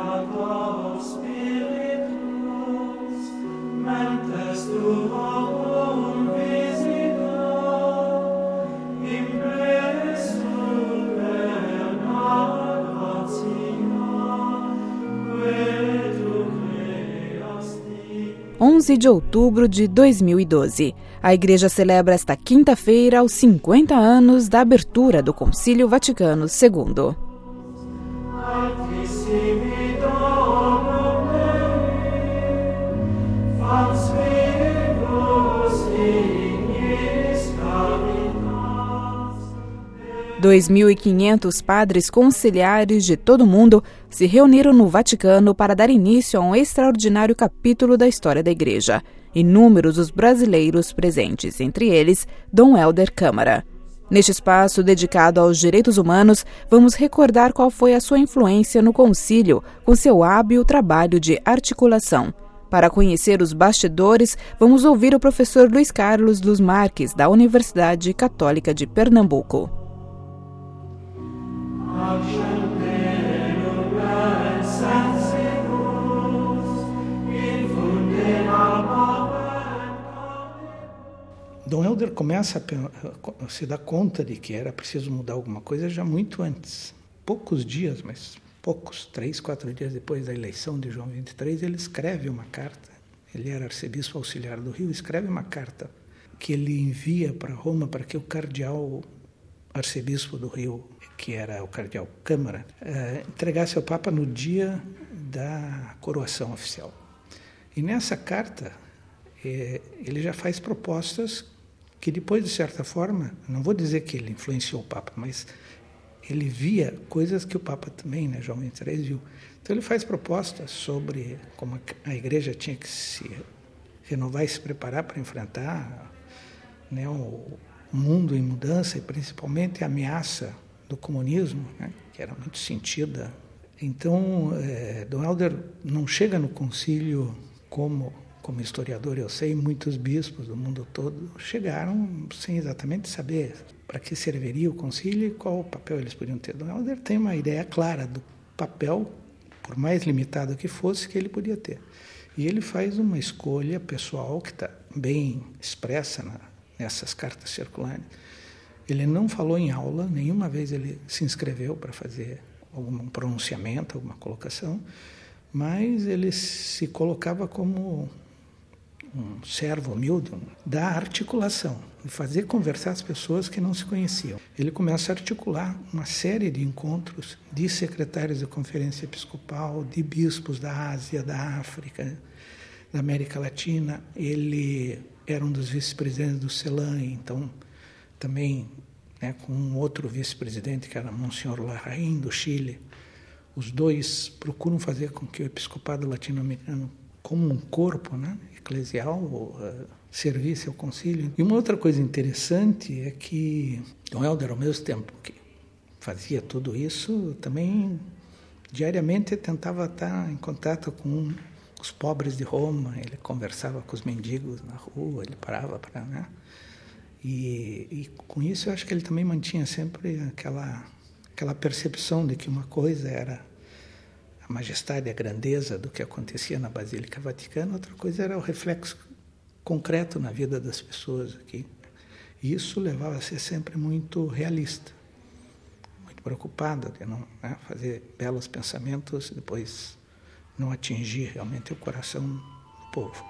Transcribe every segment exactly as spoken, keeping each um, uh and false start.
onze de outubro de dois mil e doze. A Igreja celebra esta quinta-feira os cinquenta anos da abertura do Concílio Vaticano segundo. dois mil e quinhentos padres conciliares de todo o mundo se reuniram no Vaticano para dar início a um extraordinário capítulo da história da Igreja. Inúmeros os brasileiros presentes, entre eles Dom Helder Câmara. Neste espaço dedicado aos direitos humanos, vamos recordar qual foi a sua influência no concílio, com seu hábil trabalho de articulação. Para conhecer os bastidores, vamos ouvir o professor Luiz Carlos Luz Marques, da Universidade Católica de Pernambuco. Dom Helder começa a se dar conta de que era preciso mudar alguma coisa já muito antes. Poucos dias, mas poucos, três, quatro dias depois da eleição de João vinte e três, ele escreve uma carta. Ele era arcebispo auxiliar do Rio, escreve uma carta que ele envia para Roma para que o cardeal arcebispo do Rio, que era o cardeal Câmara, eh, entregasse ao Papa no dia da coroação oficial. E nessa carta, eh, ele já faz propostas que depois, de certa forma, não vou dizer que ele influenciou o Papa, mas ele via coisas que o Papa também, né, João vinte e três, viu. Então ele faz propostas sobre como a Igreja tinha que se renovar e se preparar para enfrentar, né, o mundo em mudança e principalmente a ameaça do comunismo, né, que era muito sentida. Então, é, Dom Helder não chega no concílio como, como historiador, eu sei, muitos bispos do mundo todo chegaram sem exatamente saber para que serviria o concílio e qual o papel eles podiam ter. Dom Helder tem uma ideia clara do papel, por mais limitado que fosse, que ele podia ter. E ele faz uma escolha pessoal que está bem expressa na, nessas cartas circulares. Ele não falou em aula, nenhuma vez ele se inscreveu para fazer algum pronunciamento, alguma colocação, mas ele se colocava como um servo humilde, um, da articulação, de fazer conversar as pessoas que não se conheciam. Ele começa a articular uma série de encontros de secretários da Conferência Episcopal, de bispos da Ásia, da África, da América Latina. Ele era um dos vice-presidentes do CELAM, então também, né, com um outro vice-presidente, que era Monsenhor Larraín, do Chile. Os dois procuram fazer com que o episcopado latino-americano, como um corpo, né, eclesial, uh, servisse ao concílio. E uma outra coisa interessante é que Dom Helder, ao mesmo tempo que fazia tudo isso, também diariamente tentava estar em contato com os pobres de Roma. Ele conversava com os mendigos na rua, ele parava para... Né, E, e com isso eu acho que ele também mantinha sempre aquela, aquela percepção de que uma coisa era a majestade, a grandeza do que acontecia na Basílica Vaticana, outra coisa era o reflexo concreto na vida das pessoas aqui. E isso levava a ser sempre muito realista, muito preocupado de não, né, fazer belos pensamentos e depois não atingir realmente o coração do povo.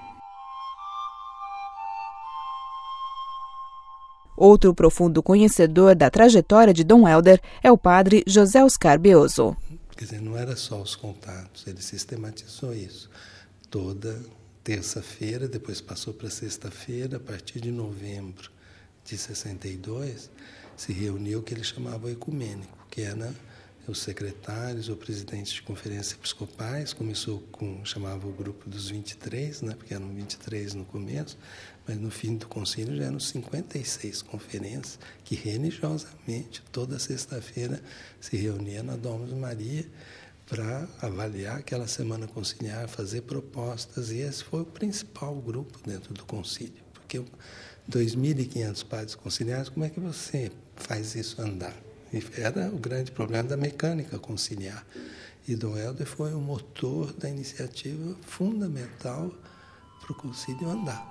Outro profundo conhecedor da trajetória de Dom Helder é o padre José Oscar Beoso. Quer dizer, não era só os contatos, ele sistematizou isso. Toda terça-feira, depois passou para sexta-feira, a partir de novembro de sessenta e dois, se reuniu o que ele chamava o ecumênico, que era os secretários ou presidentes de conferências episcopais. Começou com, chamava o grupo dos vinte e três, né, porque eram vinte e três no começo, mas no fim do concílio já eram cinquenta e seis conferências que religiosamente, toda sexta-feira, se reuniam na Domus Maria para avaliar aquela semana conciliar, fazer propostas, e esse foi o principal grupo dentro do concílio, porque dois mil e quinhentos padres conciliares, como é que você faz isso andar? Era o grande problema da mecânica conciliar. E Dom Helder foi o motor da iniciativa fundamental para o concílio andar.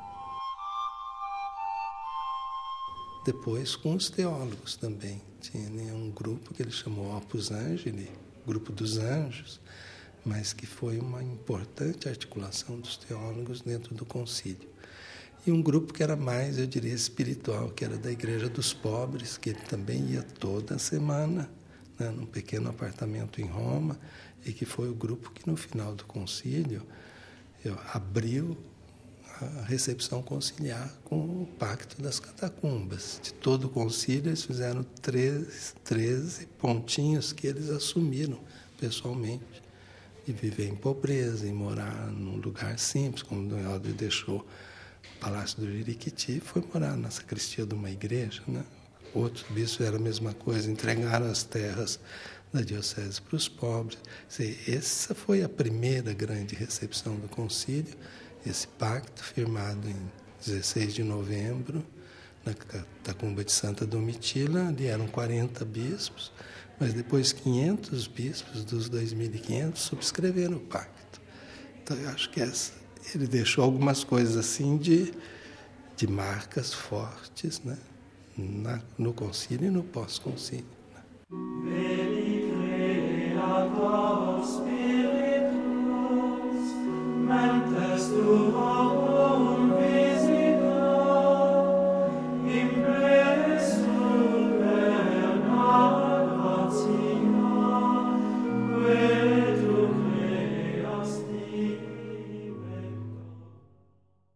Depois com os teólogos também. Tinha um grupo que ele chamou Opus Angeli, Grupo dos Anjos, mas que foi uma importante articulação dos teólogos dentro do concílio. E um grupo que era mais, eu diria, espiritual, que era da Igreja dos Pobres, que ele também ia toda semana, né, num pequeno apartamento em Roma, e que foi o grupo que, no final do concílio, eu, abriu a recepção conciliar com o Pacto das Catacumbas. De todo o concílio, eles fizeram treze, treze pontinhos que eles assumiram pessoalmente, de viver em pobreza, e morar num lugar simples, como Dom Helder deixou o Palácio do Jeriquiti, foi morar na sacristia de uma igreja, né? Outros bispos fizeram a mesma coisa, entregaram as terras da diocese para os pobres. Essa foi a primeira grande recepção do concílio, esse pacto firmado em dezesseis de novembro, na Catacumba de Santa Domitila. Ali eram quarenta bispos, mas depois quinhentos bispos dos dois mil e quinhentos subscreveram o pacto. Então, eu acho que essa, ele deixou algumas coisas assim de, de marcas fortes, né? Na, no concílio e no pós-concílio. Veni creator spiritus, mentes tu